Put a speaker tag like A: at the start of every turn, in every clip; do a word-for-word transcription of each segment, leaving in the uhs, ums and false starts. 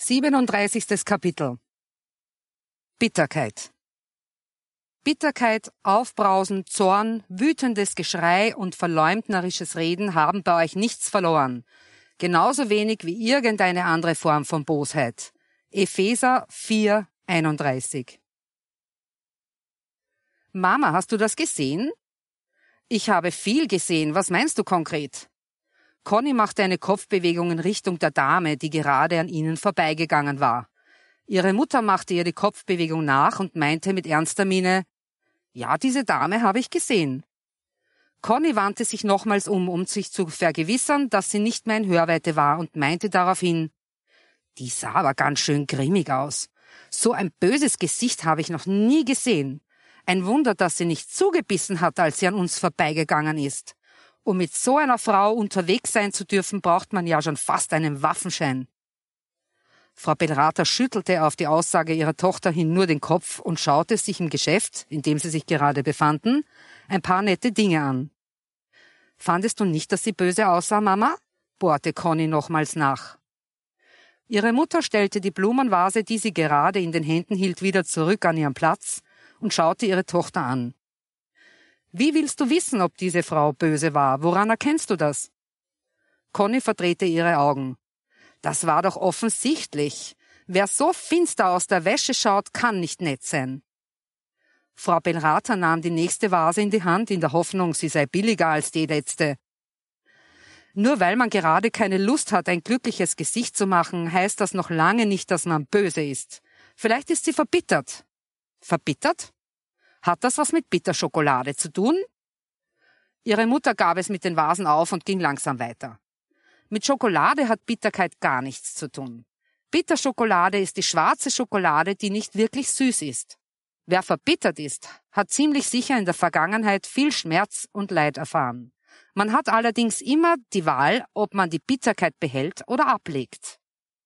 A: siebenunddreißigstes Kapitel. Bitterkeit. Bitterkeit, Aufbrausen, Zorn, wütendes Geschrei und verleumdnerisches Reden haben bei euch nichts verloren, genauso wenig wie irgendeine andere Form von Bosheit. Epheser vier, einunddreißig. Mama, hast du das gesehen? Ich habe viel gesehen. Was meinst du konkret? Conny machte eine Kopfbewegung in Richtung der Dame, die gerade an ihnen vorbeigegangen war. Ihre Mutter machte ihr die Kopfbewegung nach und meinte mit ernster Miene, »Ja, diese Dame habe ich gesehen.« Conny wandte sich nochmals um, um sich zu vergewissern, dass sie nicht mehr in Hörweite war und meinte daraufhin, »Die sah aber ganz schön grimmig aus. So ein böses Gesicht habe ich noch nie gesehen. Ein Wunder, dass sie nicht zugebissen hat, als sie an uns vorbeigegangen ist. Um mit so einer Frau unterwegs sein zu dürfen, braucht man ja schon fast einen Waffenschein.« Frau Bellrata schüttelte auf die Aussage ihrer Tochter hin nur den Kopf und schaute sich im Geschäft, in dem sie sich gerade befanden, ein paar nette Dinge an. »Fandest du nicht, dass sie böse aussah, Mama?« bohrte Conny nochmals nach. Ihre Mutter stellte die Blumenvase, die sie gerade in den Händen hielt, wieder zurück an ihren Platz und schaute ihre Tochter an. »Wie willst du wissen, ob diese Frau böse war? Woran erkennst du das?« Conny verdrehte ihre Augen. »Das war doch offensichtlich. Wer so finster aus der Wäsche schaut, kann nicht nett sein.« Frau Bellrata nahm die nächste Vase in die Hand, in der Hoffnung, sie sei billiger als die letzte. »Nur weil man gerade keine Lust hat, ein glückliches Gesicht zu machen, heißt das noch lange nicht, dass man böse ist. Vielleicht ist sie verbittert.« »Verbittert? Hat das was mit Bitterschokolade zu tun?« Ihre Mutter gab es mit den Vasen auf und ging langsam weiter. Mit Schokolade hat Bitterkeit gar nichts zu tun. Bitterschokolade ist die schwarze Schokolade, die nicht wirklich süß ist. Wer verbittert ist, hat ziemlich sicher in der Vergangenheit viel Schmerz und Leid erfahren. Man hat allerdings immer die Wahl, ob man die Bitterkeit behält oder ablegt.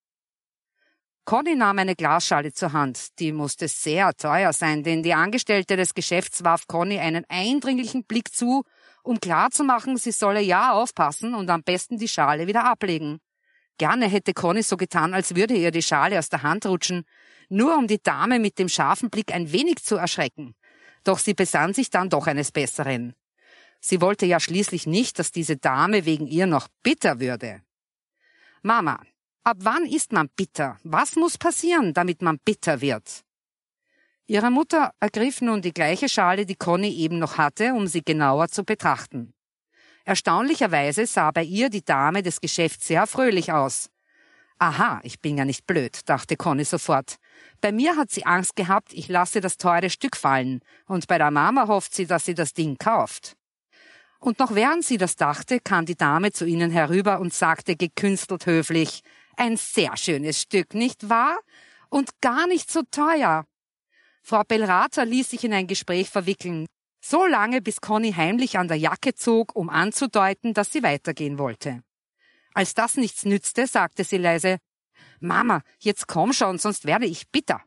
A: Conny nahm eine Glasschale zur Hand. Die musste sehr teuer sein, denn die Angestellte des Geschäfts warf Conny einen eindringlichen Blick zu, um klarzumachen, sie solle ja aufpassen und am besten die Schale wieder ablegen. Gerne hätte Conny so getan, als würde ihr die Schale aus der Hand rutschen, nur um die Dame mit dem scharfen Blick ein wenig zu erschrecken. Doch sie besann sich dann doch eines Besseren. Sie wollte ja schließlich nicht, dass diese Dame wegen ihr noch bitter würde. »Mama, ab wann ist man bitter? Was muss passieren, damit man bitter wird?« Ihre Mutter ergriff nun die gleiche Schale, die Conny eben noch hatte, um sie genauer zu betrachten. Erstaunlicherweise sah bei ihr die Dame des Geschäfts sehr fröhlich aus. »Aha, ich bin ja nicht blöd«, dachte Conny sofort. »Bei mir hat sie Angst gehabt, ich lasse das teure Stück fallen, und bei der Mama hofft sie, dass sie das Ding kauft.« Und noch während sie das dachte, kam die Dame zu ihnen herüber und sagte gekünstelt höflich, »Ein sehr schönes Stück, nicht wahr? Und gar nicht so teuer.« Frau Bellrata ließ sich in ein Gespräch verwickeln, so lange bis Conny heimlich an der Jacke zog, um anzudeuten, dass sie weitergehen wollte. Als das nichts nützte, sagte sie leise, »Mama, jetzt komm schon, sonst werde ich bitter.«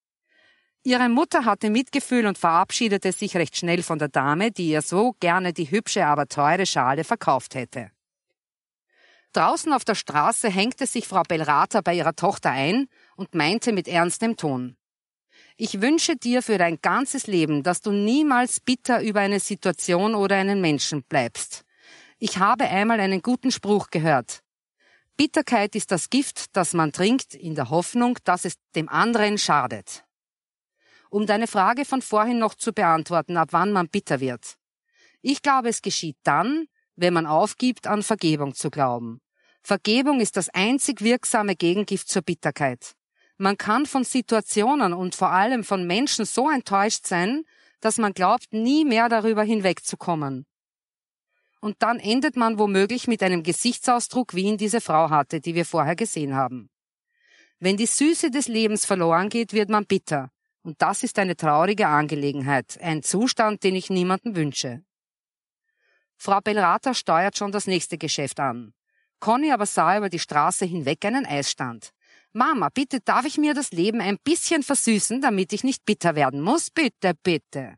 A: Ihre Mutter hatte Mitgefühl und verabschiedete sich recht schnell von der Dame, die ihr so gerne die hübsche, aber teure Schale verkauft hätte. Draußen auf der Straße hängte sich Frau Bellrata bei ihrer Tochter ein und meinte mit ernstem Ton, »Ich wünsche dir für dein ganzes Leben, dass du niemals bitter über eine Situation oder einen Menschen bleibst. Ich habe einmal einen guten Spruch gehört. Bitterkeit ist das Gift, das man trinkt, in der Hoffnung, dass es dem anderen schadet.« Um deine Frage von vorhin noch zu beantworten, ab wann man bitter wird. Ich glaube, es geschieht dann, wenn man aufgibt, an Vergebung zu glauben. Vergebung ist das einzig wirksame Gegengift zur Bitterkeit. Man kann von Situationen und vor allem von Menschen so enttäuscht sein, dass man glaubt, nie mehr darüber hinwegzukommen. Und dann endet man womöglich mit einem Gesichtsausdruck, wie ihn diese Frau hatte, die wir vorher gesehen haben. Wenn die Süße des Lebens verloren geht, wird man bitter. Und das ist eine traurige Angelegenheit, ein Zustand, den ich niemandem wünsche. Frau Bellrata steuert schon das nächste Geschäft an. Conny aber sah über die Straße hinweg einen Eisstand. »Mama, bitte darf ich mir das Leben ein bisschen versüßen, damit ich nicht bitter werden muss? Bitte, bitte.«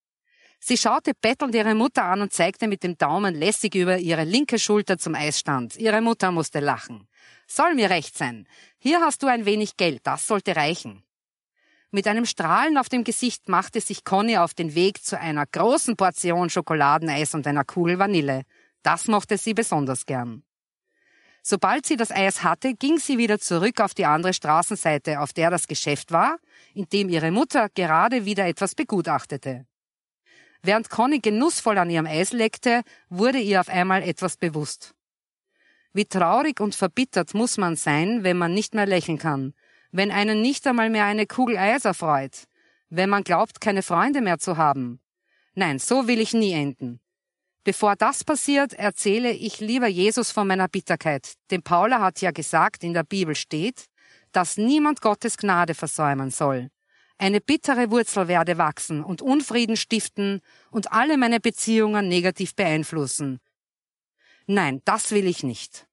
A: Sie schaute bettelnd ihre Mutter an und zeigte mit dem Daumen lässig über ihre linke Schulter zum Eisstand. Ihre Mutter musste lachen. Soll mir recht sein. Hier hast du ein wenig Geld, das sollte reichen. Mit einem Strahlen auf dem Gesicht machte sich Conny auf den Weg zu einer großen Portion Schokoladeneis und einer Kugel Vanille. Das mochte sie besonders gern. Sobald sie das Eis hatte, ging sie wieder zurück auf die andere Straßenseite, auf der das Geschäft war, in dem ihre Mutter gerade wieder etwas begutachtete. Während Conny genussvoll an ihrem Eis leckte, wurde ihr auf einmal etwas bewusst. Wie traurig und verbittert muss man sein, wenn man nicht mehr lächeln kann, wenn einen nicht einmal mehr eine Kugel Eis erfreut, wenn man glaubt, keine Freunde mehr zu haben. Nein, so will ich nie enden. Bevor das passiert, erzähle ich lieber Jesus von meiner Bitterkeit, denn Paula hat ja gesagt, in der Bibel steht, dass niemand Gottes Gnade versäumen soll. Eine bittere Wurzel werde wachsen und Unfrieden stiften und alle meine Beziehungen negativ beeinflussen. Nein, das will ich nicht.